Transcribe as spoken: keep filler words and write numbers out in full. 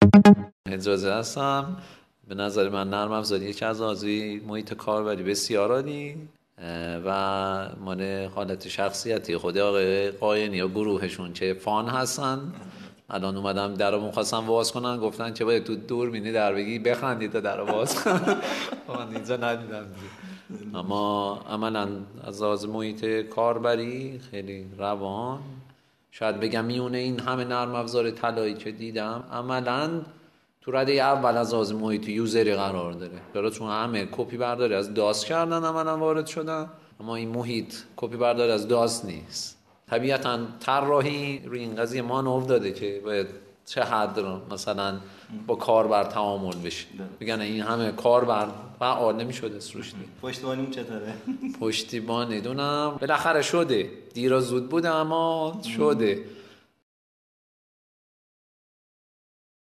اجازه هستم. به نظر من نرم افزاری یکی از حوزه‌های محیط کاربری بسیار عالی و مال حالت شخصیتی خود آقای قاینی یا گروهشون که فان هستن. الان اومدم درو می‌خواستم باز کنن، گفتن که باید تو دور بینی در بگی بخندید تا درو باز کنن. من اینجا ندیدم. اما عملاً از لحاظ محیط کاربری خیلی روان، شاید بگم میونه این همه نرم افزار طلایی که دیدم عملاً تو رده اول از لحاظ محیط یوزری قرار داره. برای چون همه کپی برداری از داس کردن عملاً وارد شدن، اما این محیط کپی برداری از داس نیست. طبیعتاً طراحی روی این قضیه مانور داده که باید چه حد رو مثلا با کاربر تعامل بشه. بگن این همه کاربر فعال نمی‌شده روش. پشتیبانیمون چطوره؟ پشتیبان ندونم، بالاخره شده. دیر و زود بوده اما شده.